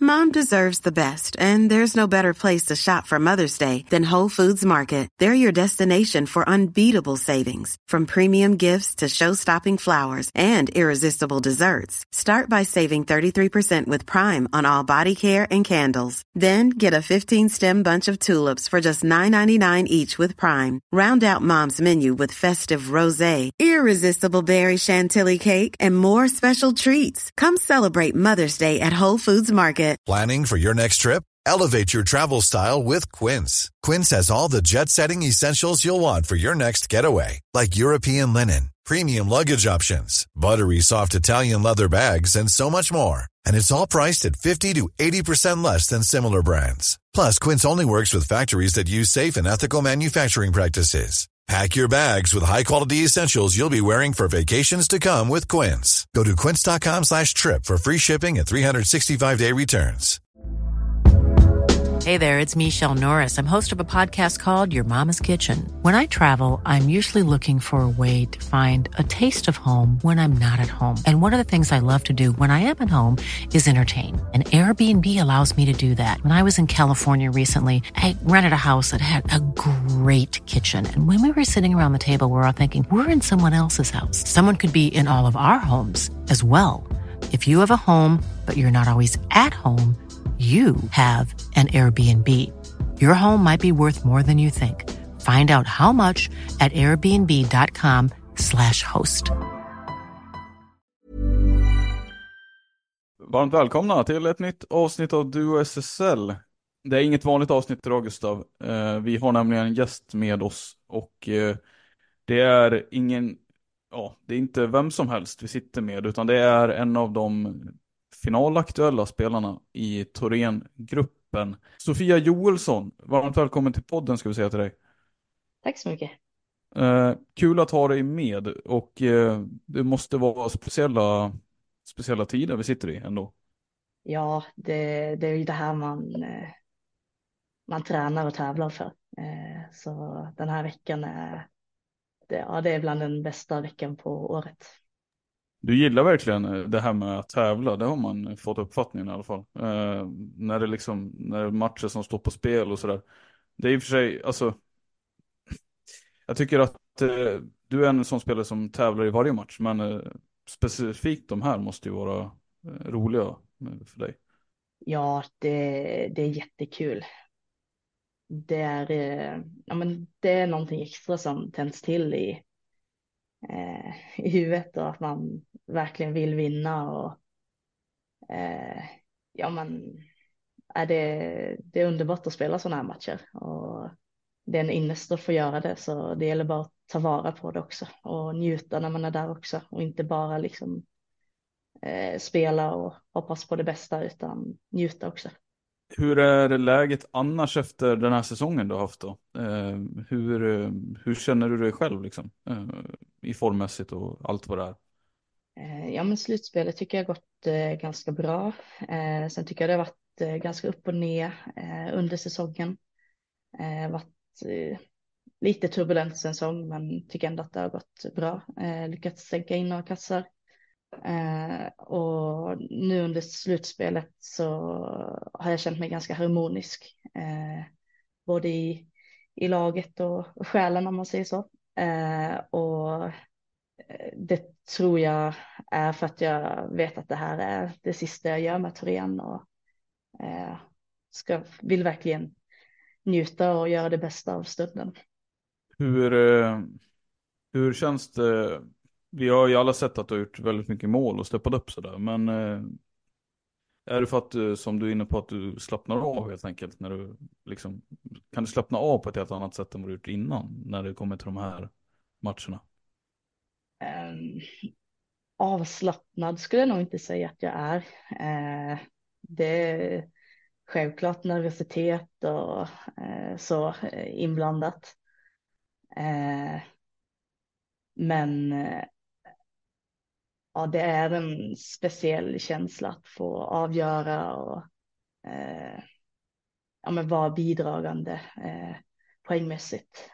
Mom deserves the best, and there's no better place to shop for Mother's Day than Whole Foods Market. They're your destination for unbeatable savings, from premium gifts to show-stopping flowers and irresistible desserts. Start by saving 33% with Prime on all body care and candles. Then get a 15-stem bunch of tulips for just $9.99 each with Prime. Round out Mom's menu with festive rosé, irresistible berry chantilly cake, and more special treats. Come celebrate Mother's Day at Whole Foods Market. Planning for your next trip? Elevate your travel style with Quince. Quince has all the jet-setting essentials you'll want for your next getaway, like European linen, premium luggage options, buttery soft Italian leather bags, and so much more. And it's all priced at 50 to 80% less than similar brands. Plus, Quince only works with factories that use safe and ethical manufacturing practices. Pack your bags with high-quality essentials you'll be wearing for vacations to come with Quince. Go to quince.com/trip for free shipping and 365-day returns. Hey there, it's Michelle Norris. I'm host of a podcast called Your Mama's Kitchen. When I travel, I'm usually looking for a way to find a taste of home when I'm not at home. And one of the things I love to do when I am at home is entertain. And Airbnb allows me to do that. When I was in California recently, I rented a house that had a great kitchen. And when we were sitting around the table, we were all thinking, we're in someone else's house. Someone could be in all of our homes as well. If you have a home, but you're not always at home, you have an Airbnb. Your home might be worth more than you think. Find out how much at airbnb.com/host. Varmt välkomna till ett nytt avsnitt av Duo SSL. Det är inget vanligt avsnitt idag, Gustav. Vi har nämligen en gäst med oss och det är det är inte vem som helst vi sitter med, utan det är en av de finalaktuella spelarna i Thorengruppen. Sofia Joelsson, varmt välkommen till podden ska vi säga till dig. Tack så mycket. Kul att ha dig med och det måste vara speciella tider vi sitter i ändå. Ja, det är ju det här man tränar och tävlar för. Så den här veckan det är bland den bästa veckan på året. Du gillar verkligen det här med att tävla, det har man fått uppfattningen i alla fall. När det är matcher som står på spel och sådär. Det är i och för sig, alltså, jag tycker att du är en sån spelare som tävlar i varje match, men specifikt de här måste ju vara roliga för dig. Ja, det är jättekul. Det är någonting extra som tänds till i huvudet och att man verkligen vill vinna och det är underbart att spela sådana här matcher och det är en ynnest att få göra det, så det gäller bara att ta vara på det också och njuta när man är där också och inte bara liksom spela och hoppas på det bästa utan njuta också. Hur är läget annars efter den här säsongen du har haft då? Hur känner du dig själv liksom? I formmässigt och allt vad det är? Ja, men slutspelet tycker jag har gått ganska bra. Sen tycker jag det har varit ganska upp och ner under säsongen. Varit lite turbulent säsong, men tycker ändå att det har gått bra. Lyckats sänka in några kassar. Och nu under slutspelet så har jag känt mig ganska harmonisk. Både i laget och själen, om man säger så. Och det tror jag är för att jag vet att det här är det sista jag gör med Thoren och vill verkligen njuta och göra det bästa av stunden. Hur känns det? Vi har ju alla sett att du har gjort väldigt mycket mål och steppat upp sådär, men är det för att du, som du är inne på, att du slappnar av helt enkelt när du liksom, kan du slappna av på ett helt annat sätt än vad du gjort innan när det kommer till de här matcherna? Avslappnad skulle jag nog inte säga att jag är. Det är självklart nervositet och så inblandat. Men ja, det är en speciell känsla att få avgöra och vara bidragande poängmässigt.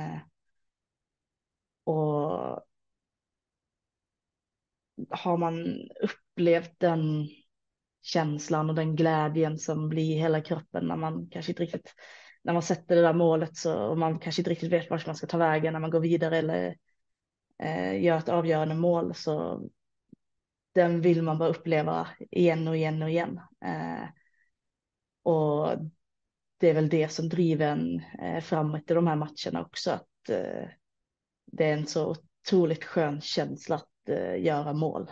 Och har man upplevt den känslan och den glädjen som blir i hela kroppen när man kanske inte riktigt, när man sätter det där målet så, och man kanske inte riktigt vet vart man ska ta vägen när man går vidare eller gör ett avgörande mål, så den vill man bara uppleva igen och igen och igen. Och det är väl det som driver en framåt i de här matcherna också, att det är en så otroligt skön känsla att göra mål.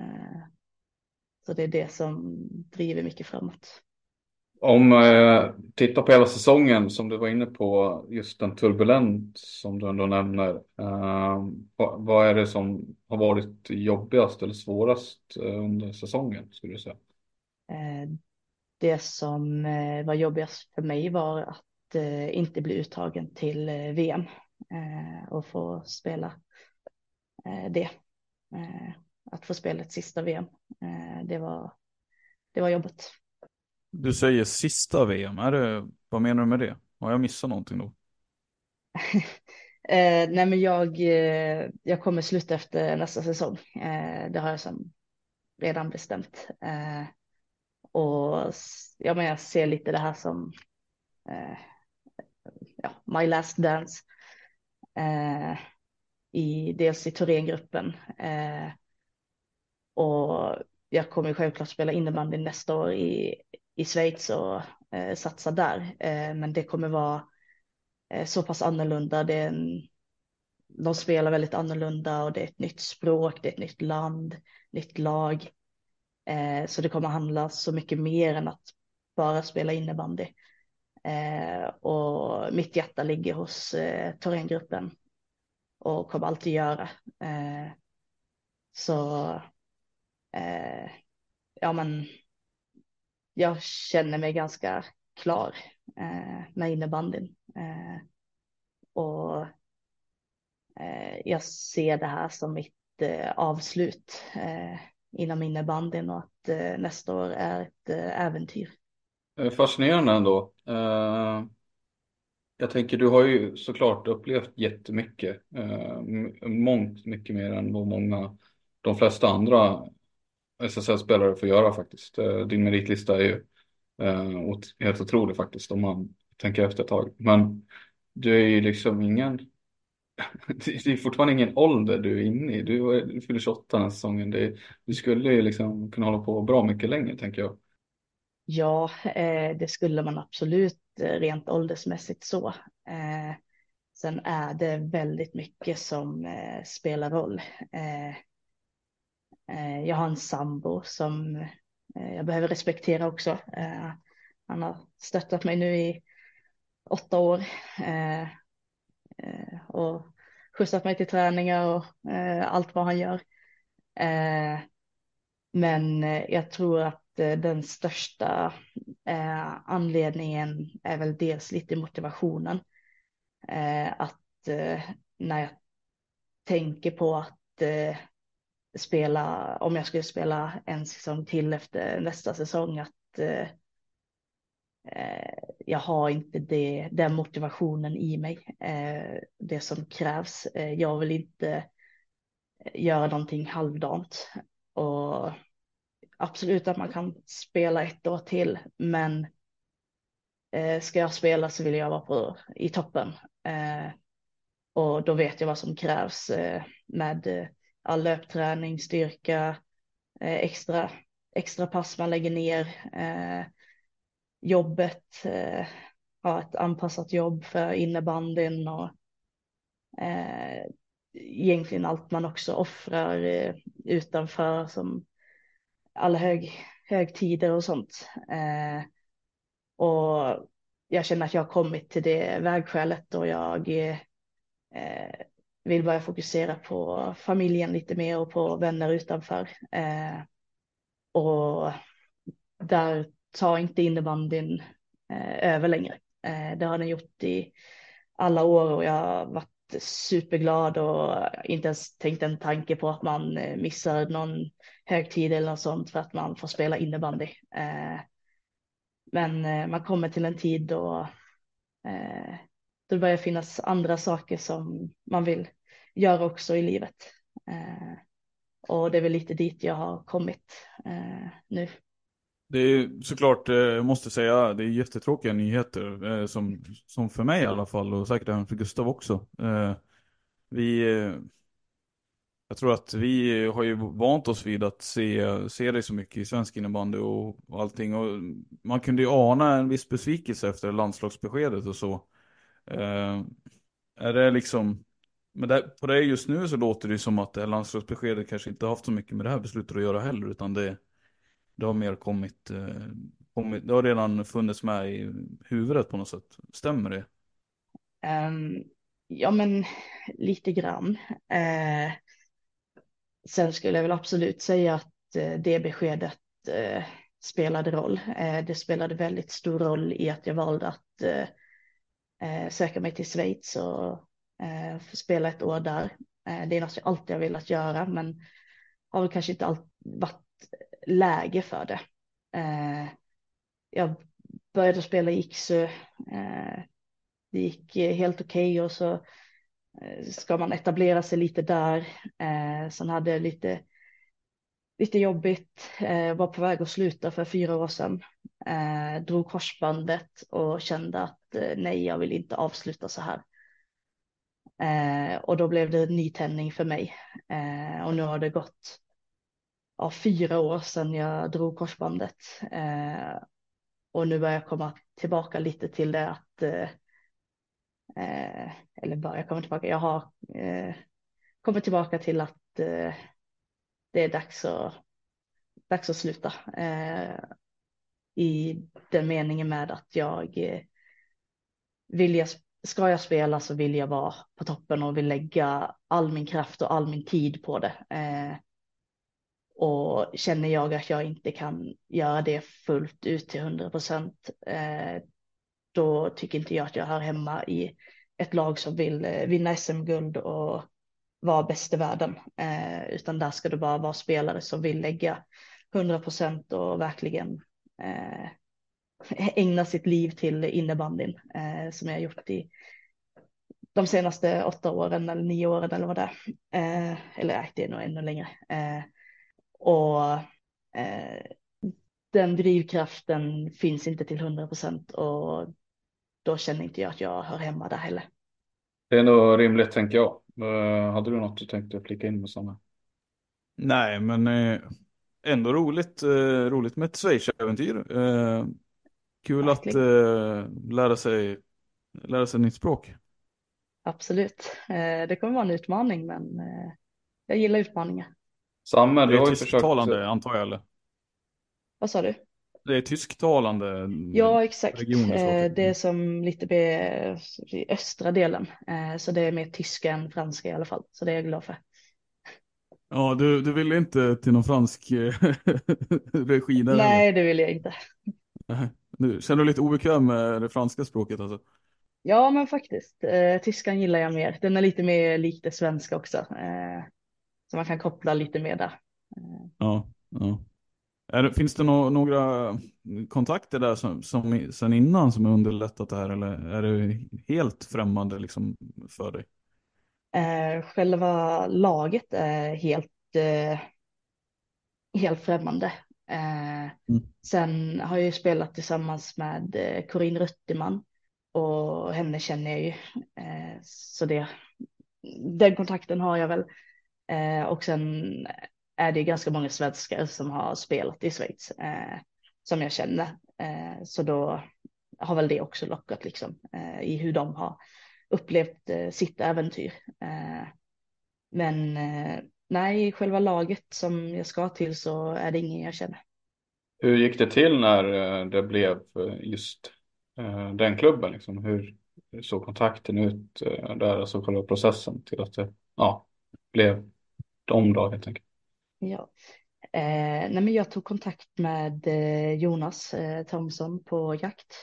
Så det är det som driver mycket framåt. Om tittar på hela säsongen som du var inne på, just den turbulent som du ändå nämner. Vad är det som har varit jobbigast eller svårast under säsongen, skulle du säga? Det som var jobbigast för mig var att inte bli uttagen till VM och få spela det. Att få spela ett sista VM. Det var jobbigt. Du säger sista VM, vad menar du med det? Har jag missat någonting då? Nej, men jag kommer sluta efter nästa säsong. Det har jag redan bestämt. Och jag ser lite det här som my last dance. Dels i Thorengruppen. Och jag kommer självklart spela innebandy nästa år i Schweiz och satsa där. Men det kommer vara så pass annorlunda. De spelar väldigt annorlunda och det är ett nytt språk, det är ett nytt land, nytt lag. Så det kommer handla så mycket mer än att bara spela innebandy. Och mitt hjärta ligger hos Thorengruppen och kommer alltid göra. Men jag känner mig ganska klar med innebandyn. Och jag ser det här som mitt avslut inom innebandyn och att nästa år är ett äventyr. Fascinerande ändå. Jag tänker, du har ju såklart upplevt jättemycket. Mångt mycket mer än vad de flesta andra SSL-spelare får göra faktiskt. Din meritlista är ju helt otrolig faktiskt om man tänker efter ett tag. Men du är ju liksom det är fortfarande ingen ålder du är inne i. Du fyller 28 den här säsongen. Du skulle ju liksom kunna hålla på bra mycket längre, tänker jag. Ja, det skulle man absolut rent åldersmässigt så. Sen är det väldigt mycket som spelar roll. Jag har en sambo som jag behöver respektera också. Han har stöttat mig nu i 8 år och skjutsat mig till träningar och allt vad han gör. Men jag tror att den största anledningen är väl dels lite motivationen. Att när jag tänker på att om jag skulle spela en säsong till efter nästa säsong, att jag har inte den motivationen i mig, det som krävs. Jag vill inte göra någonting halvdant, och absolut att man kan spela ett år till, men ska jag spela så vill jag vara i toppen. Och då vet jag vad som krävs med all löpträning, styrka, extra pass man lägger ner, jobbet, ha ett anpassat jobb för innebandyn och egentligen allt man också offrar utanför, som alla högtider och sånt. Och jag känner att jag har kommit till det vägskälet och jag vill börja fokusera på familjen lite mer och på vänner utanför. Och där tar inte innebandyn över längre. Det har den gjort i alla år och jag har varit superglad och inte ens tänkt en tanke på att man missar någon högtid eller något sånt för att man får spela innebandy. Men man kommer till en tid då det börjar finnas andra saker som man vill göra också i livet. Och det är väl lite dit jag har kommit nu. Det är såklart, jag måste säga, det är jättetråkiga nyheter. Som för mig i alla fall, och säkert även för Gustav också. Vi, jag tror att vi har ju vant oss vid att se det så mycket i svensk innebandy och allting. Och man kunde ju ana en viss besvikelse efter landslagsbeskedet och så. Är det liksom, men på det just nu så låter det som att det här landslagsbeskedet kanske inte har haft så mycket med det här beslutet att göra heller, utan det har mer kommit, det har redan funnits med i huvudet på något sätt. Stämmer det? Ja, men lite grann. Sen skulle jag väl absolut säga att det beskedet spelade roll. Det spelade väldigt stor roll i att jag valde att söka mig till Schweiz och få spela ett år där. Det är något jag alltid har velat göra, men har väl kanske inte alltid varit läge för det. Jag började spela i Iksu. Det gick helt okej, och så ska man etablera sig lite där. Sen hade jag lite jobbigt. Var på väg att sluta för 4 år sedan. Drog korsbandet och kände att nej, jag vill inte avsluta så här. Och då blev det en nytändning för mig. Och nu har det gått 4 år sedan jag drog korsbandet. Och nu börjar jag komma tillbaka lite till det att eller börjar komma tillbaka. Jag har kommit tillbaka till att det är dags att sluta. I den meningen med att ska jag spela så vill jag vara på toppen och vill lägga all min kraft och all min tid på det. Och känner jag att jag inte kan göra det fullt ut till 100%, då tycker inte jag att jag hör hemma i ett lag som vill vinna SM-guld och vara bäst i världen. Utan där ska det bara vara spelare som vill lägga 100% och verkligen ägna sitt liv till innebandyn, som jag har gjort i de senaste 8 åren eller 9 åren eller vad det är. Eller nej, det är nog ännu längre. Och den drivkraften finns inte till 100%, och då känner inte jag att jag hör hemma där heller. Det är nog rimligt, tänker jag. Hade du något du tänkte flika in med Sanna? Nej, men ändå roligt med ett Schweiz-äventyr. Kul att Verkligen. lära sig ett nytt språk. Absolut. Det kommer vara en utmaning, men jag gillar utmaningar. Samme, Det du är har ju försökt. tysktalande antar jag, eller? Vad sa du? Det är tysktalande Ja, exakt. regioner så. Det är som lite mer i östra delen. Så det är mer tyska än franska i alla fall. Så det är jag glad för. Ja, du vill inte till någon fransk regi där, eller? Nej, det vill jag inte. Nu känner du lite obekväm med det franska språket alltså? Ja, men faktiskt. Tyskan gillar jag mer. Den är lite mer lik det svenska också. Så man kan koppla lite mer där. Ja. Finns det några kontakter där som sen innan som har underlättat det här, eller är det helt främmande liksom för dig? Själva laget är helt främmande. Sen har jag ju spelat tillsammans med Corinne Ruttiman, och henne känner jag ju. Så den kontakten har jag väl. Och sen är det ganska många svenskar som har spelat i Schweiz som jag känner. Så då har väl det också lockat liksom, i hur de har upplevt sitt äventyr. Men nej, i själva laget som jag ska till så är det ingen jag känner. Hur gick det till när det blev just den klubben? Liksom? Hur såg kontakten ut där, alltså själva processen till att det blev de då helt enkelt? Ja. Nej, men jag tog kontakt med Jonas Thomsson på jakt.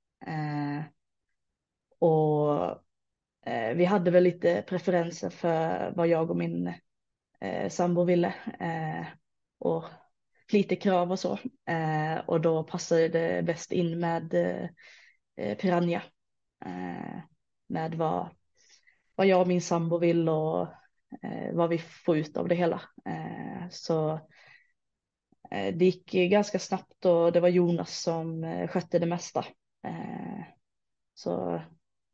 Och vi hade väl lite preferenser för vad jag och min sambo ville. Och lite krav och så. Och då passade det bäst in med Piranha. Med vad jag och min sambo vill och vad vi får ut av det hela. Så Det gick ganska snabbt och det var Jonas som skötte det mesta. Så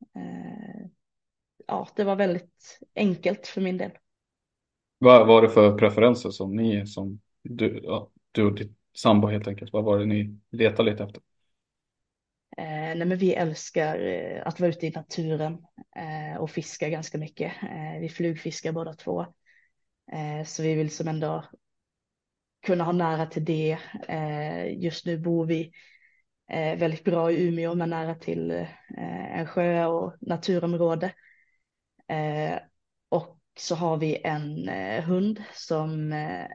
ja, det var väldigt enkelt för min del. Vad var det för preferenser som du och ditt sambo helt enkelt? Vad var det ni letade lite efter? Nej, men vi älskar att vara ute i naturen och fiska ganska mycket. Vi flugfiskar båda två. Så vi vill som ändå kunna ha nära till det. Just nu bor vi väldigt bra i Umeå men nära till en sjö och naturområde. Och så har vi en hund som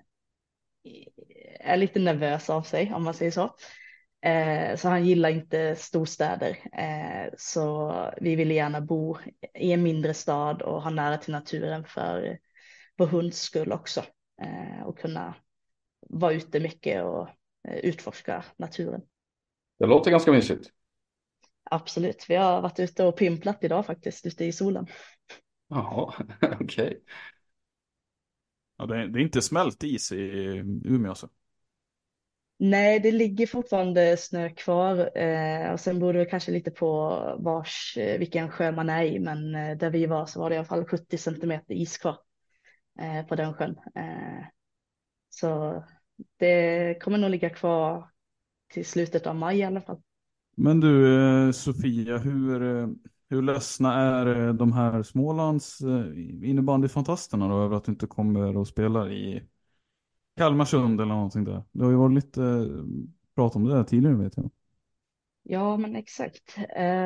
är lite nervös av sig om man säger så. Så han gillar inte storstäder. Så vi vill gärna bo i en mindre stad och ha nära till naturen för vår hunds skull också. Och kunna vara ute mycket och utforska naturen. Det låter ganska mysigt. Absolut, vi har varit ute och pimplat idag faktiskt, ute i solen. Jaha, okej. Ja, det är inte smält is i Umeå alltså. Nej, det ligger fortfarande snö kvar och sen beror det kanske lite på vilken sjö man är i, men där vi var så var det i alla fall 70 centimeter is kvar på den sjön. Så det kommer nog ligga kvar till slutet av maj i alla fall. Men du, Sofia, hur ledsna är de här Smålands innebandyfantasterna då över att du inte kommer och spelar i Kalmarsund eller någonting där? Det har ju varit lite prat om det där tidigare, vet jag. Ja, men exakt.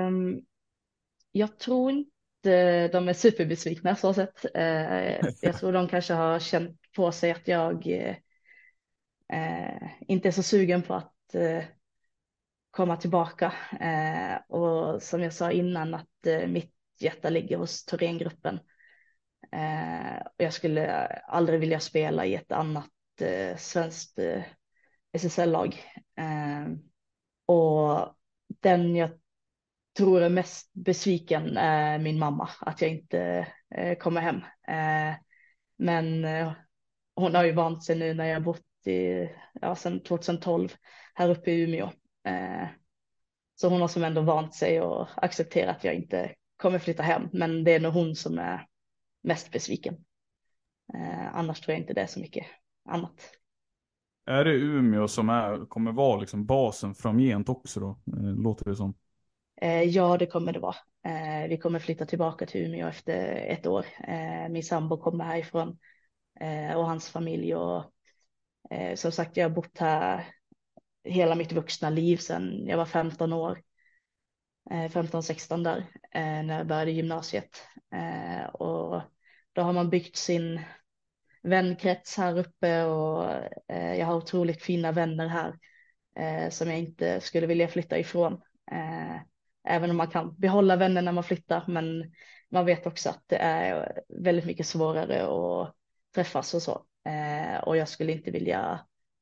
Jag tror inte de är superbesvikna så sett. Jag tror de kanske har känt på sig att jag inte är så sugen på att komma tillbaka. Och som jag sa innan att mitt hjärta ligger hos Thorengruppen. Och jag skulle aldrig vilja spela i ett annat svenskt SSL-lag. Och den jag tror är mest besviken är min mamma, att jag inte kommer hem. Men hon har ju vant sig nu när jag bott sedan 2012 här uppe i Umeå. Så hon har som ändå vant sig och accepterat att jag inte kommer flytta hem. Men det är nog hon som är mest besviken. Annars tror jag inte det är så mycket annat. Är det Umeå som kommer vara liksom basen framgent också då? Låter det som. Ja, det kommer det vara. Vi kommer flytta tillbaka till Umeå efter ett år. Min sambo kommer härifrån och hans familj. Och, som sagt, jag har bott här hela mitt vuxna liv sedan jag var 15 år. 15-16 där när jag började gymnasiet. Och då har man byggt sin vänkrets här uppe och jag har otroligt fina vänner här som jag inte skulle vilja flytta ifrån. Även om man kan behålla vänner när man flyttar, men man vet också att det är väldigt mycket svårare att träffas och så. Och jag skulle inte vilja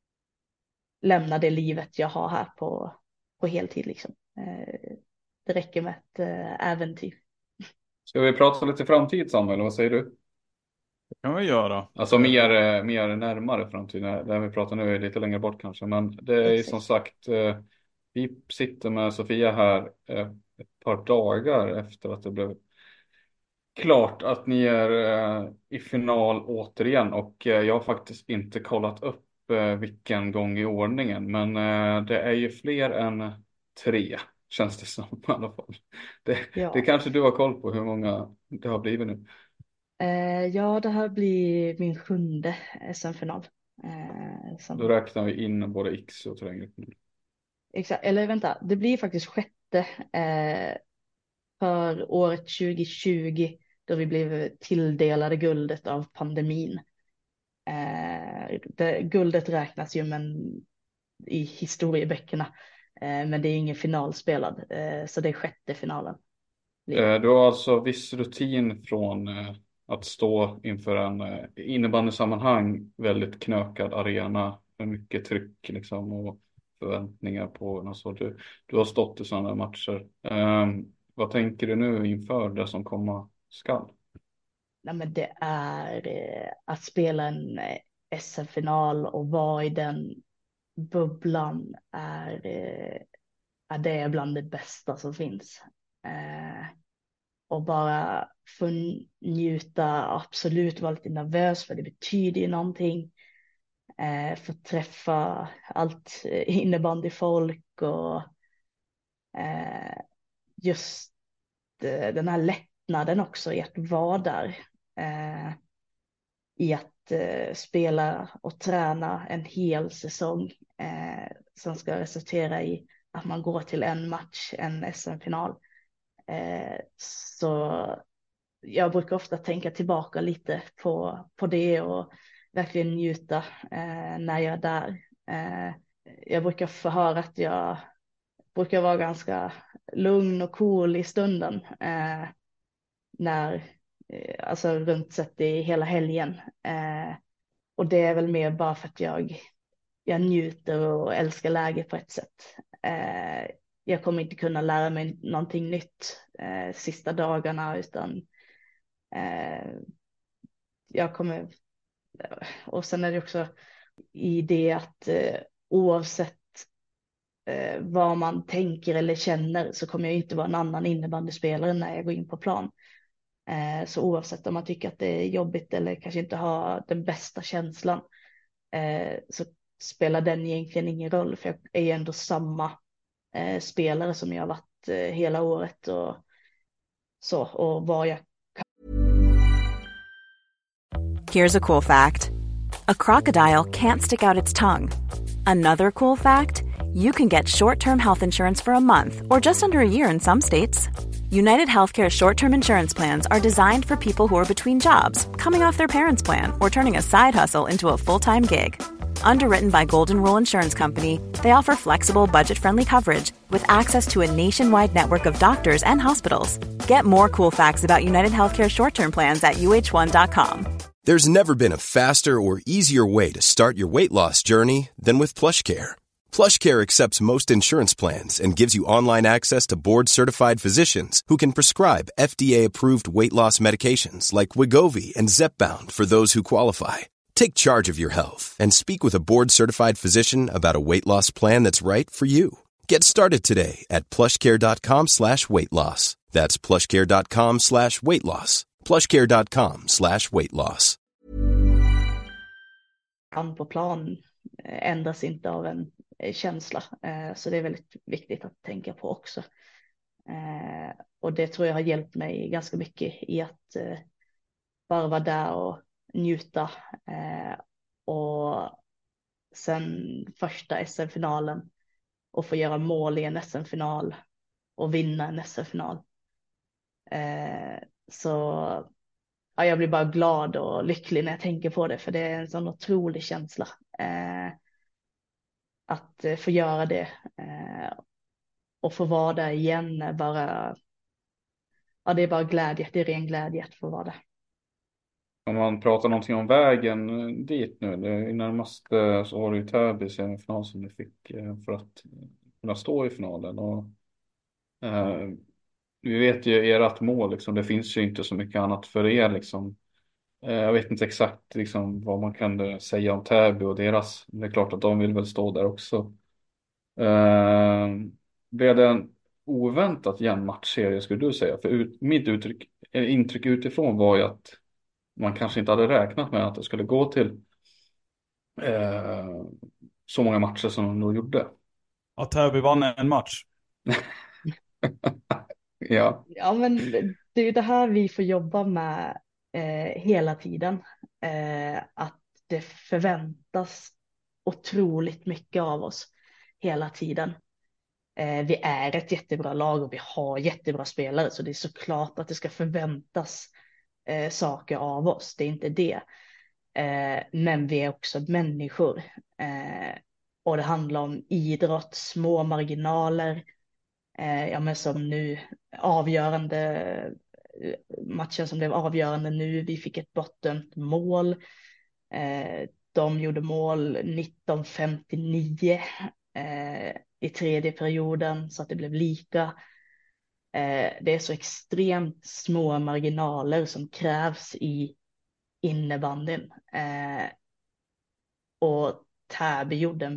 lämna det livet jag har här på heltid liksom. Det räcker med ett äventyr. Ska vi prata lite framtid, Samuel? Vad säger du? Det kan vi göra. Alltså mer närmare framtid. Det vi pratar nu är lite längre bort kanske. Men det är ju som sagt, vi sitter med Sofia här ett par dagar efter att det blev klart att ni är i final återigen. Och jag har faktiskt inte kollat upp vilken gång i ordningen. Men det är ju fler än 3, känns det som i alla fall. Det kanske du har koll på hur många det har blivit nu. Ja, det här blir min 7:e SM-final. Då räknar vi in både X och Thorengruppen. Exakt, eller vänta, det blir faktiskt 6:e för året 2020 då vi blev tilldelade guldet av pandemin. Guldet räknas ju i historieböckerna, men det är ingen final spelad, så det är 6:e finalen. Du har alltså viss rutin från att stå inför en innebandysammanhang, väldigt knökad arena med mycket tryck liksom, och förväntningar på något så. Du har stått i sådana matcher. Vad tänker du nu inför det som komma skall? Nej, men det är att spela en SM-final och vara i den bubblan är det bland det bästa som finns. Och bara få njuta, absolut vara lite nervös för det betyder ju någonting. Få träffa allt innebandyfolk och just den här lättnaden också i att vara där. I att spela och träna en hel säsong som ska resultera i att man går till en match, en SM-final. Så jag brukar ofta tänka tillbaka lite på det och verkligen njuta när jag är där. Jag brukar få höra att jag brukar vara ganska lugn och cool i stunden alltså runt sett i hela helgen. Och det är väl mer bara för att jag njuter och älskar läget på ett sätt. Jag kommer inte kunna lära mig någonting nytt sista dagarna, utan jag kommer, och sen är det också i det att oavsett vad man tänker eller känner så kommer jag inte vara en annan innebandyspelare när jag går in på plan. Så oavsett om man tycker att det är jobbigt eller kanske inte har den bästa känslan så spelar den egentligen ingen roll, för jag är ju ändå samma spelare som jag har varit hela året och så, och vad jag. Here's a cool fact. A crocodile can't stick out its tongue. Another cool fact, you can get short-term health insurance for a month or just under a year in some states. United Healthcare short-term insurance plans are designed for people who are between jobs, coming off their parents' plan, or turning a side hustle into a full-time gig. Underwritten by Golden Rule Insurance Company, they offer flexible, budget-friendly coverage with access to a nationwide network of doctors and hospitals. Get more cool facts about United Healthcare short-term plans at uh1.com. There's never been a faster or easier way to start your weight loss journey than with PlushCare. PlushCare accepts most insurance plans and gives you online access to board-certified physicians who can prescribe FDA-approved weight loss medications like Wegovy and Zepbound for those who qualify. Take charge of your health and speak with a board-certified physician about a weight loss plan that's right for you. Get started today at plushcare.com/weightloss. That's plushcare.com/weightloss. plushcare.com/weightloss. Han på plan ändras inte av en känsla, så det är väldigt viktigt att tänka på också. Och det tror jag har hjälpt mig ganska mycket i att bara vara där och njuta. Och sen första SM-finalen och få göra mål i en SM-final och vinna en SM-final. Så ja, jag blir bara glad och lycklig när jag tänker på det, för det är en sån otrolig känsla att få göra det och få vara där igen. Det är bara glädje, det är ren glädje att få vara där. Om man pratar någonting om vägen dit nu, i närmaste så var det ju Täby semifinal som ni fick för att kunna stå i finalen. Och vi vet ju ert mål, liksom, det finns ju inte så mycket annat för er. Liksom. Jag vet inte exakt liksom, vad man kan säga om Täby och deras. Det är klart att de vill väl stå där också. Blev det en oväntat jämn matchserie skulle du säga? För mitt intryck utifrån var ju att man kanske inte hade räknat med att det skulle gå till så många matcher som de då gjorde. Ja, Täby vann en match. Ja. Ja, men det är ju det här vi får jobba med hela tiden. Att det förväntas otroligt mycket av oss hela tiden. Vi är ett jättebra lag och vi har jättebra spelare, så det är såklart att det ska förväntas saker av oss. Det är inte det. Men vi är också människor. Och det handlar om idrott, små marginaler. Ja, men som nu avgörande matchen som blev avgörande nu. Vi fick ett bortdömt mål. De gjorde mål 19:59 i tredje perioden så att det blev lika. Det är så extremt små marginaler som krävs i innebandyn. Och Täby gjorde en väldigt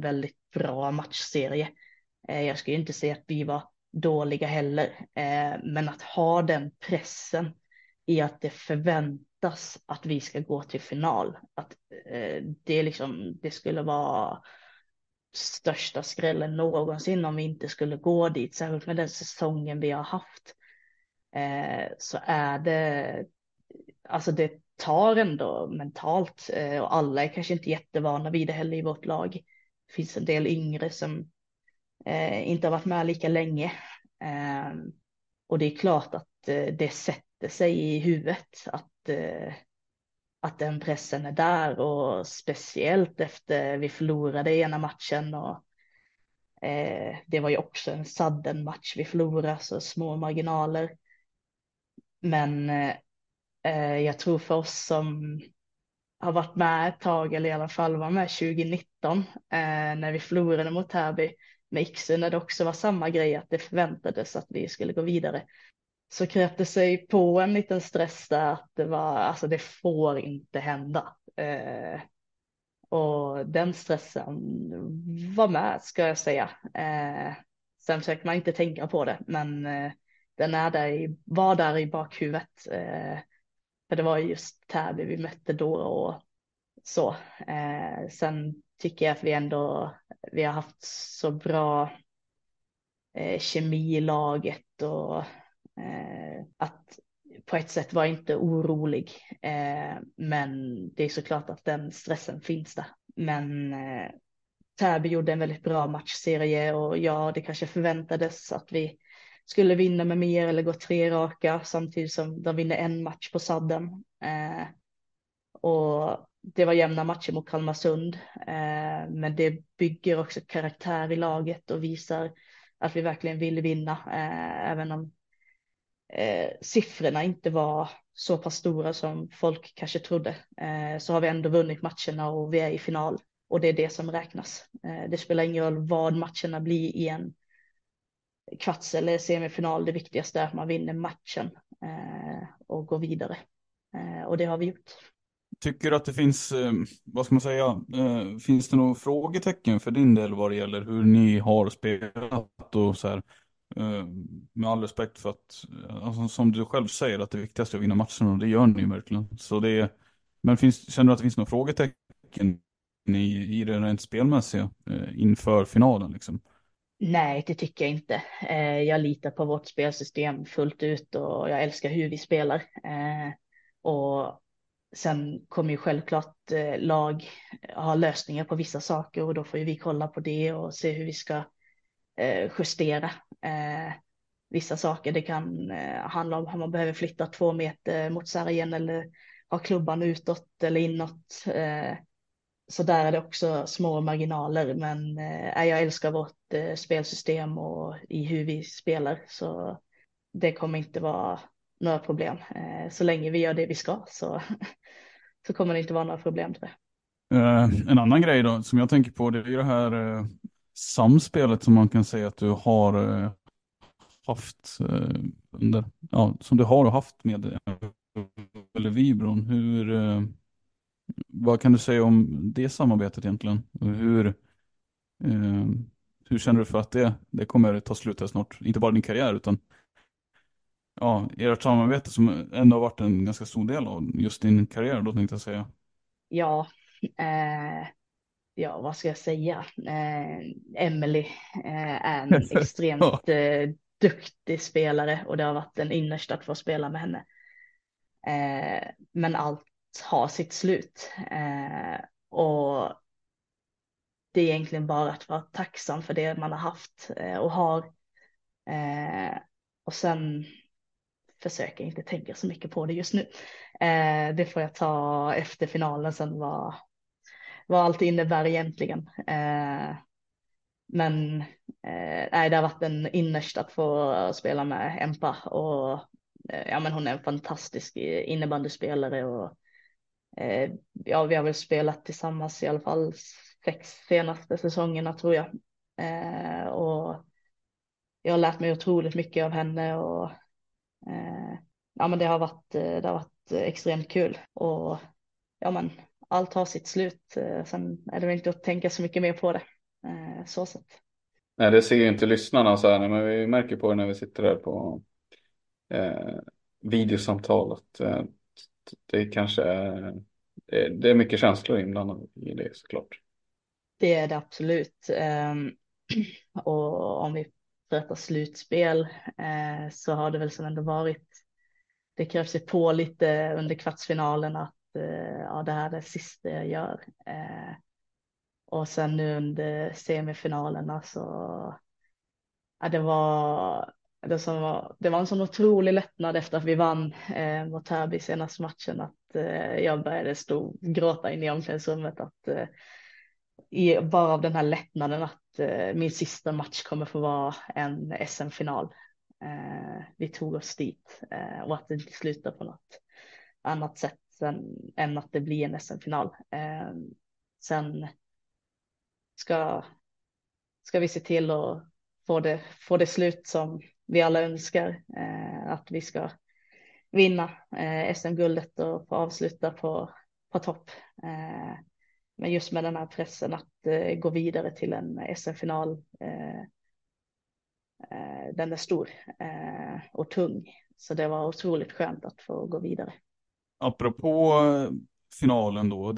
bra matchserie. Jag skulle inte säga att vi var dåliga heller, men att ha den pressen i att det förväntas att vi ska gå till final, att det skulle vara största skrällen någonsin om vi inte skulle gå dit, särskilt med den säsongen vi har haft. Så är det, alltså det tar ändå mentalt, och alla är kanske inte jättevana vid det heller i vårt lag. Det finns en del yngre som inte har varit med lika länge. Och det är klart att det sätter sig i huvudet att den pressen är där, och speciellt efter vi förlorade ena matchen, och det var ju också en sudden match vi förlorade, så små marginaler. Men jag tror för oss som har varit med ett tag, eller i alla fall var med 2019, när vi förlorade mot Täby med Iksu, när det också var samma grej, att det förväntades att vi skulle gå vidare, så kröp det sig på en liten stress där, att det får inte hända. Och den stressen var med, ska jag säga. Sen försöker man inte tänka på det, men den var där i bakhuvudet. För det var just Täby vi mötte då och så. Sen tycker jag att vi har haft så bra kemi i laget, och att på ett sätt var inte orolig. Men det är såklart att den stressen finns där. Men Täby gjorde en väldigt bra matchserie, och ja, det kanske förväntades att vi skulle vinna med mer eller gå 3 raka, samtidigt som de vinner en match på sadden. Och det var jämna matcher mot Kalmarsund, men det bygger också karaktär i laget och visar att vi verkligen vill vinna, även om siffrorna inte var så pass stora som folk kanske trodde, så har vi ändå vunnit matcherna och vi är i final, och det är det som räknas. Det spelar ingen roll vad matcherna blir i en kvarts eller semifinal, det viktigaste är att man vinner matchen och går vidare, och det har vi gjort. Tycker du att det finns, vad ska man säga, finns det några frågetecken för din del vad det gäller hur ni har spelat och så här, med all respekt för att, alltså, som du själv säger, att det viktigaste är att vinna matchen, och det gör ni ju verkligen. Så men känner du att det finns några frågetecken i det rent spelmässiga inför finalen liksom? Nej, det tycker jag inte. Jag litar på vårt spelsystem fullt ut, och jag älskar hur vi spelar. Och sen kommer ju självklart lag ha lösningar på vissa saker, och då får ju vi kolla på det och se hur vi ska justera vissa saker. Det kan handla om om man behöver flytta 2 meter mot sargen, eller ha klubban utåt eller inåt. Så där är det också små marginaler, men jag älskar vårt spelsystem och i hur vi spelar, så det kommer inte vara några problem. Så länge vi gör det vi ska, så kommer det inte vara några problem, tror jag. En annan grej då som jag tänker på, det är ju det här samspelet som man kan säga att du har haft som du har haft med eller Vibron. Vad kan du säga om det samarbetet egentligen? Och hur känner du för att det kommer ta slut här snart? Inte bara din karriär, utan ert samarbete som ändå har varit en ganska stor del av just din karriär då, tänkte jag säga. Ja, vad ska jag säga? Emily är en extremt duktig spelare, och det har varit en ynnest att få spela med henne. Men allt har sitt slut, och det är egentligen bara att vara tacksam för det man har haft och har, och sen försöker jag inte tänka så mycket på det just nu. Det får jag ta efter finalen sen, vad allt innebär egentligen. Men det har varit en ynnest att få spela med Empa, och men hon är en fantastisk innebandyspelare, och vi har väl spelat tillsammans i alla fall 6 senaste säsongerna, tror jag. Och jag har lärt mig otroligt mycket av henne, och men det har varit extremt kul, och men allt har sitt slut. Sen är det väl inte att tänka så mycket mer på det. Så sett. Nej, det ser ju inte lyssnarna så här, men vi märker på det när vi sitter där på videosamtalet. Det kanske är, det är mycket känslor inblandade i det såklart. Det är det absolut. Och om vi pratar slutspel så har det väl som ändå varit, det krävs sig på lite under kvartsfinalen att ja, det här är det sista jag gör. Och sen nu under semifinalerna så ja, det var en sån otrolig lättnad efter att vi vann mot Täby senaste matchen att jag började gråta in i omklädningsrummet att bara av den här lättnaden att min sista match kommer få vara en SM-final. Vi tog oss dit och att det inte slutar på något annat sätt än att det blir en SM-final. Sen ska vi se till att få det slut som vi alla önskar. Att vi ska vinna SM-guldet och få avsluta på topp. Men just med den här pressen att gå vidare till en SM-final. Den är stor och tung. Så det var otroligt skönt att få gå vidare. Apropå finalen då,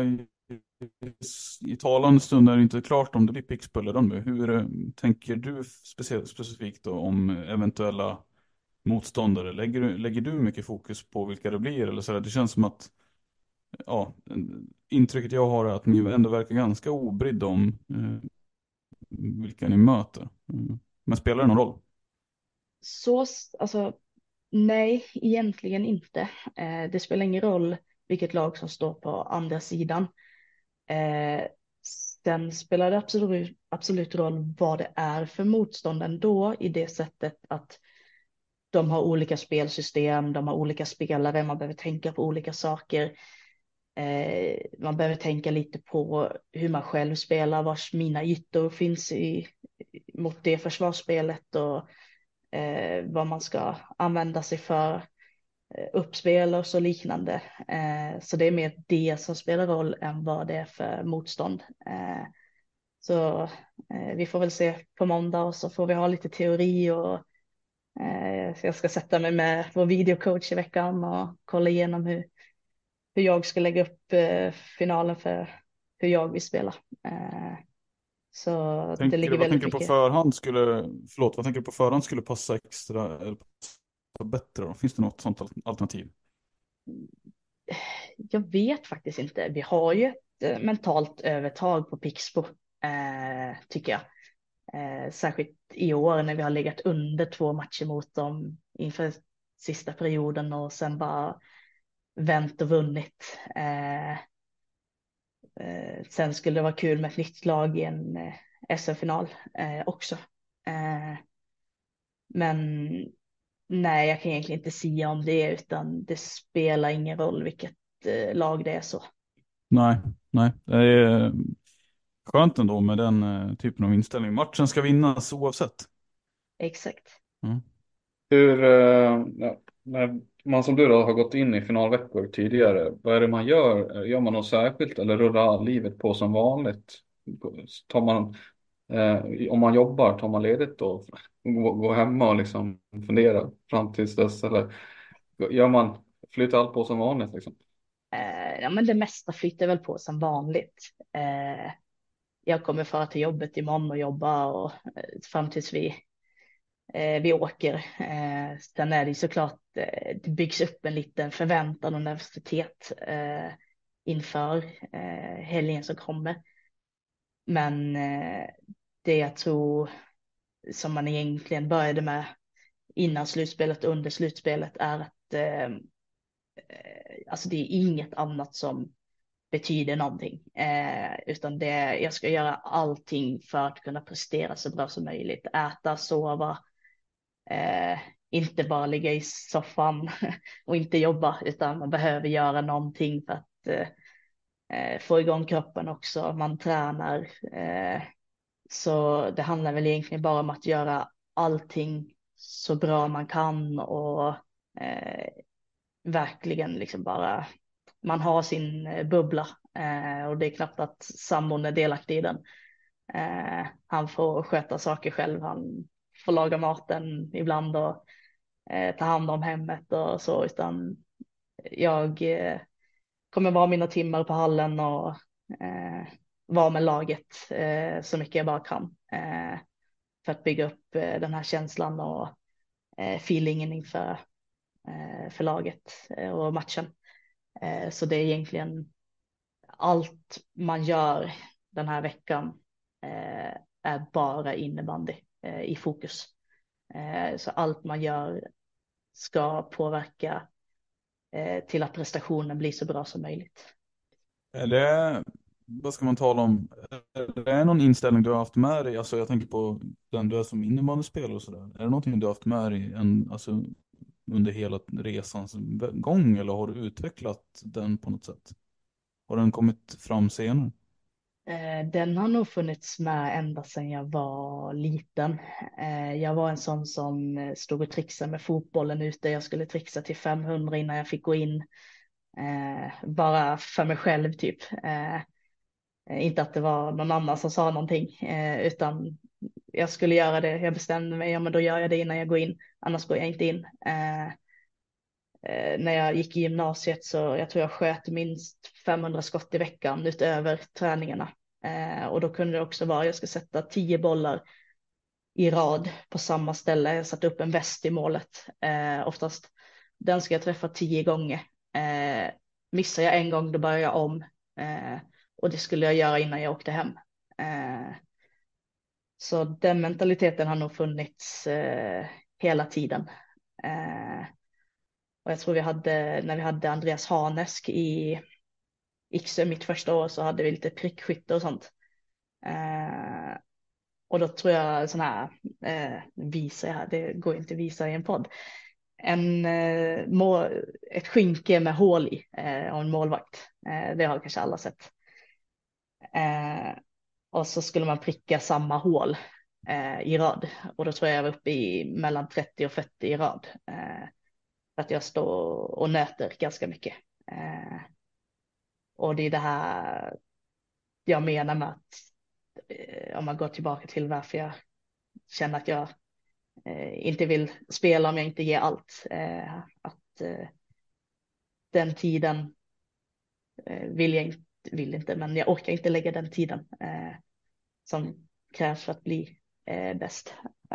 i talande stund är det inte klart om det blir Pixbo eller Rönnby. Hur tänker du specifikt då om eventuella motståndare? Lägger du mycket fokus på vilka det blir? Eller så där? Det känns som att intrycket jag har är att ni ändå verkar ganska obrydda om vilka ni möter. Men spelar det någon roll? Alltså, nej, egentligen inte. Det spelar ingen roll vilket lag som står på andra sidan. Sen spelar det absolut roll vad det är för motstånd ändå i det sättet att de har olika spelsystem, de har olika spelare, man behöver tänka på olika saker. Man behöver tänka lite på hur man själv spelar, vars mina ytor finns mot det försvarsspelet och vad man ska använda sig för uppspel och så liknande. Så det är mer det som spelar roll än vad det är för motstånd. Så vi får väl se på måndag och så får vi ha lite teori och så jag ska sätta mig med vår videocoach i veckan och kolla igenom hur jag ska lägga upp finalen för hur jag vill spela. Så det ligger väldigt mycket. Vad tänker du på förhand skulle passa extra eller passa bättre då? Finns det något sånt alternativ? Jag vet faktiskt inte. Vi har ju ett mentalt övertag på Pixbo, tycker jag. Särskilt i år när vi har legat under 2 matcher mot dem inför sista perioden och sen bara vänt och vunnit. Sen skulle det vara kul med ett nytt lag i en SM-final också. Men nej, jag kan egentligen inte säga om det utan det spelar ingen roll vilket lag det är så. Nej. Det är skönt ändå med den typen av inställning. Matchen ska vinnas oavsett. Exakt. Mm. Hur, när man som du då har gått in i finalveckor tidigare, vad är det man gör? Gör man något särskilt eller rullar livet på som vanligt? Tar man, om man jobbar, tar man ledigt då? Gå hemma och liksom fundera fram tills dess? Eller flyttar allt på som vanligt liksom? Ja, men det mesta flyttar väl på som vanligt. Jag kommer fara till jobbet imorgon och jobba och fram tills vi åker. Sen är det såklart, det byggs upp en liten förväntan och nervositet inför helgen som kommer. Men det jag tror som man egentligen började med innan slutspelet och under slutspelet är att alltså det är inget annat som betyder någonting. Utan jag ska göra allting för att kunna prestera så bra som möjligt. Äta, sova, inte bara ligga i soffan och inte jobba, utan man behöver göra någonting för att få igång kroppen också. Man tränar. Så det handlar väl egentligen bara om att göra allting så bra man kan och verkligen liksom bara, man har sin bubbla och det är knappt att sambon är delaktig i den. Han får sköta saker själv. Han får laga maten ibland och ta hand om hemmet och så. Utan jag kommer vara mina timmar på hallen och vara med laget så mycket jag bara kan. För att bygga upp den här känslan och feelingen inför för laget och matchen. Så det är egentligen allt man gör den här veckan är bara innebandy i fokus. Så allt man gör ska påverka till att prestationen blir så bra som möjligt. Är det, vad ska man tala om? Är det någon inställning du har haft med dig? Alltså jag tänker på den du är som innebandyspelare och sådär. Är det någonting du har haft med dig alltså, under hela resans gång, eller har du utvecklat den på något sätt? Har den kommit fram senare? Den har nog funnits med ända sedan jag var liten. Jag var en sån som stod och trixade med fotbollen ute. Jag skulle trixa till 500 innan jag fick gå in. Bara för mig själv typ. Inte att det var någon annan som sa någonting, utan jag skulle göra det. Jag bestämde mig, ja men då gör jag det innan jag går in. Annars går jag inte in. När jag gick i gymnasiet så jag tror jag sköt minst 500 skott i veckan utöver träningarna. Och då kunde det också vara, jag ska sätta 10 bollar i rad på samma ställe. Jag satte upp en väst i målet oftast. Den ska jag träffa 10 gånger. Missar jag en gång då börjar jag om. Och det skulle jag göra innan jag åkte hem. Så den mentaliteten har nog funnits hela tiden. Och jag tror när vi hade Andreas Hanesk i Ikse mitt första år så hade vi lite prickskytte och sånt. Och då tror jag sån här, visar jag här, det går inte att visa i en podd. Ett skynke med hål i och en målvakt. Det har kanske alla sett. Och så skulle man pricka samma hål i rad. Och då tror jag var uppe i mellan 30 och 40 i rad. För att jag står och nöter ganska mycket. Och det är det här jag menar med att om man går tillbaka till varför jag känner att jag inte vill spela om jag inte ger allt. Den tiden vill inte, men jag orkar inte lägga den tiden som krävs för att bli bäst.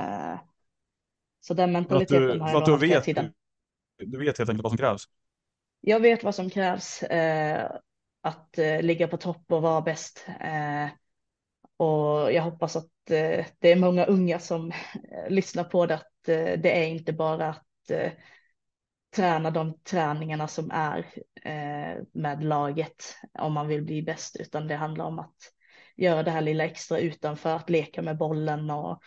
Så den mentaliteten har jag nog haft hela tiden. Du vet helt enkelt vad som krävs. Jag vet vad som krävs att ligga på topp och vara bäst. Och jag hoppas att det är många unga som lyssnar på det. Att det är inte bara att träna de träningarna som är med laget om man vill bli bäst. Utan det handlar om att göra det här lilla extra utanför, att leka med bollen och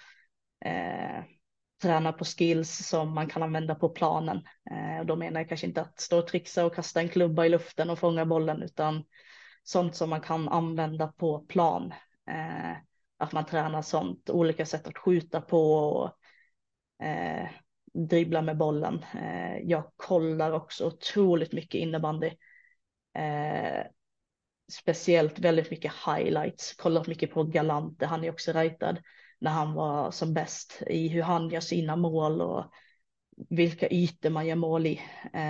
träna på skills som man kan använda på planen. Och då menar jag kanske inte att stå och trixa och kasta en klubba i luften och fånga bollen, utan sånt som man kan använda på plan. Att man tränar sånt, olika sätt att skjuta på och dribbla med bollen. Jag kollar också otroligt mycket innebandy. Speciellt väldigt mycket highlights. Kollat mycket på Galante, han är också rightad när han var som bäst i hur han gör sina mål och vilka ytor man gör mål i.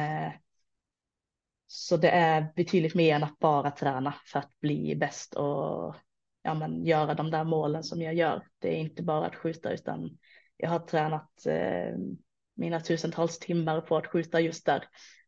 Så det är betydligt mer än att bara träna för att bli bäst och göra de där målen som jag gör. Det är inte bara att skjuta, utan jag har tränat mina tusentals timmar på att skjuta just där.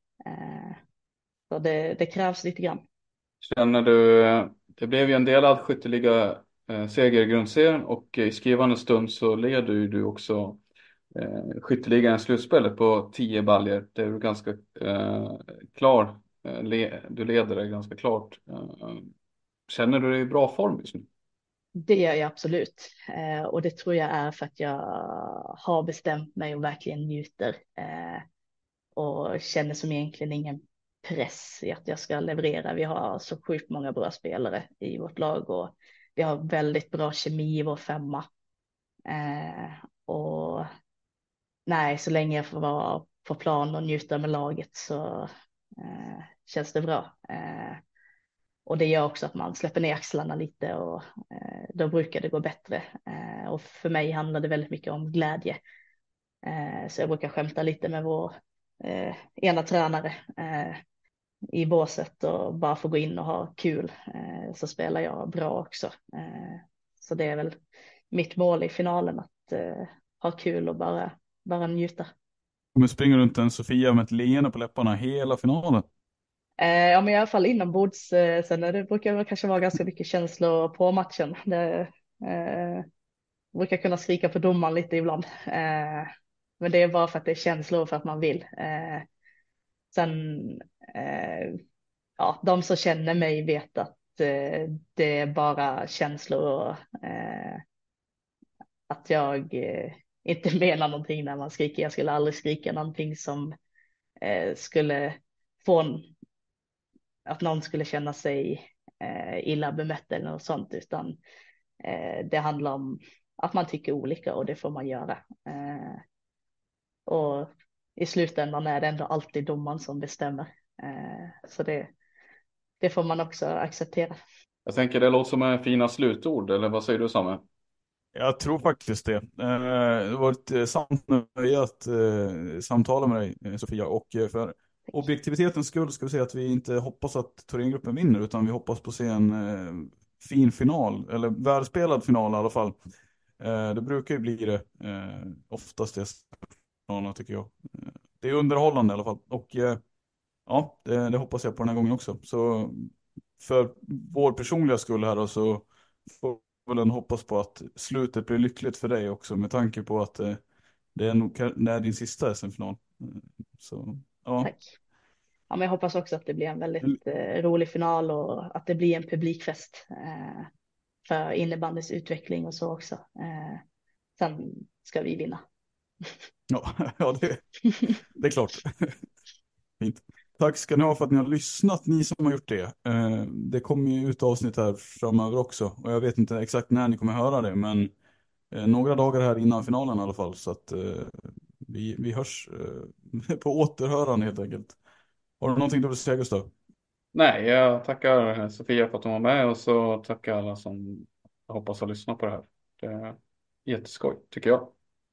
Så det krävs lite grann. Känner du, det blev ju en delad skytteliga seger i grundserien, och i skrivande stund så leder ju du också skytteligan i slutspelet på 10 baljer. Det är ju ganska klar. Du leder det ganska klart. Känner du dig i bra form just nu? Det gör jag absolut. Och det tror jag är för att jag har bestämt mig och verkligen njuter. Och känner som egentligen ingen press i att jag ska leverera. Vi har så sjukt många bra spelare i vårt lag och vi har väldigt bra kemi i vår femma. Och nej, så länge jag får vara på plan och njuta med laget så känns det bra. Och det gör också att man släpper ner axlarna lite och då brukar det gå bättre. Och för mig handlar det väldigt mycket om glädje. Så jag brukar skämta lite med vår ena tränare i båset och bara få gå in och ha kul. Så spelar jag bra också. Så det är väl mitt mål i finalen, att ha kul och bara njuta. Men springer runt en Sofia med ett leende på läpparna hela finalen? Ja, men i alla fall inombords. Sen det brukar det kanske vara ganska mycket känslor på matchen. Det brukar kunna skrika på domaren lite ibland. Men det är bara för att det är känslor, för att man vill. Sen, ja, de som känner mig vet att det är bara känslor och att jag inte menar någonting när man skriker. Jag skulle aldrig skrika någonting som skulle få att någon skulle känna sig illa bemött eller något sånt, utan det handlar om att man tycker olika och det får man göra. Och i slutändan är det ändå alltid domaren som bestämmer. Så det får man också acceptera. Jag tänker det låter som en fina slutord, eller vad säger du, Samme? Jag tror faktiskt det. Det var ett sant nöje att samtala med dig, Sofia, och för objektivitetens skull ska vi säga att vi inte hoppas att Thorengruppen vinner, utan vi hoppas på att se en fin final, eller välspelad final i alla fall. Det brukar ju bli det oftast det finalerna, tycker jag. Det är underhållande i alla fall, och ja, det hoppas jag på den här gången också. Så för vår personliga skull här då, så får väl hoppas på att slutet blir lyckligt för dig också, med tanke på att det är nog din sista SM-final. Så ja. Tack. Ja, men jag hoppas också att det blir en väldigt rolig final och att det blir en publikfest för innebandys utveckling och så också. Sen ska vi vinna. Ja, det är klart. Fint. Tack ska ni ha för att ni har lyssnat, ni som har gjort det. Det kommer ju ut avsnitt här framöver också, och jag vet inte exakt när ni kommer höra det, men några dagar här innan finalen i alla fall, så att vi hörs på återhörande helt enkelt. Har du någonting du vill säga, Gustav? Nej, jag tackar Sofia för att hon var med, och så tackar alla som jag hoppas har lyssnat på det här. Det är jätteskoj, tycker jag.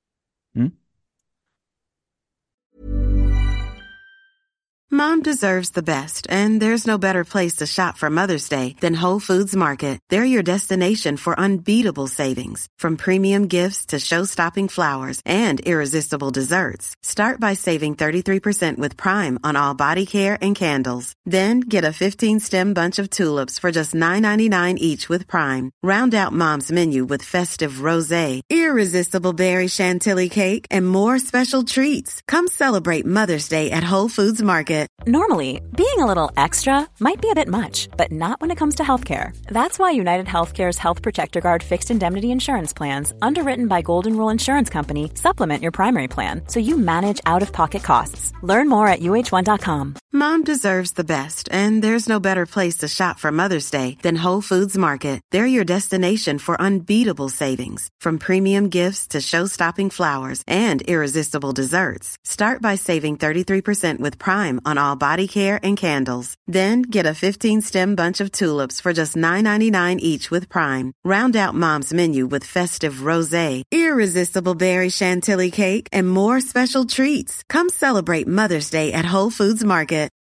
Mom deserves the best, and there's no better place to shop for Mother's Day than Whole Foods Market. They're your destination for unbeatable savings, from premium gifts to show-stopping flowers and irresistible desserts. Start by saving 33% with Prime on all body care and candles. Then get a 15-stem bunch of tulips for just $9.99 each with Prime. Round out Mom's menu with festive rosé, irresistible berry chantilly cake, and more special treats. Come celebrate Mother's Day at Whole Foods Market. Normally, being a little extra might be a bit much, but not when it comes to healthcare. That's why United Healthcare's Health Protector Guard fixed indemnity insurance plans, underwritten by Golden Rule Insurance Company, supplement your primary plan so you manage out-of-pocket costs. Learn more at uh1.com. Mom deserves the best, and there's no better place to shop for Mother's Day than Whole Foods Market. They're your destination for unbeatable savings, from premium gifts to show-stopping flowers and irresistible desserts. Start by saving 33% with Prime on all body care and candles. Then get a 15-stem bunch of tulips for just $9.99 each with Prime. Round out Mom's menu with festive rosé, irresistible berry chantilly cake, and more special treats. Come celebrate Mother's Day at Whole Foods Market.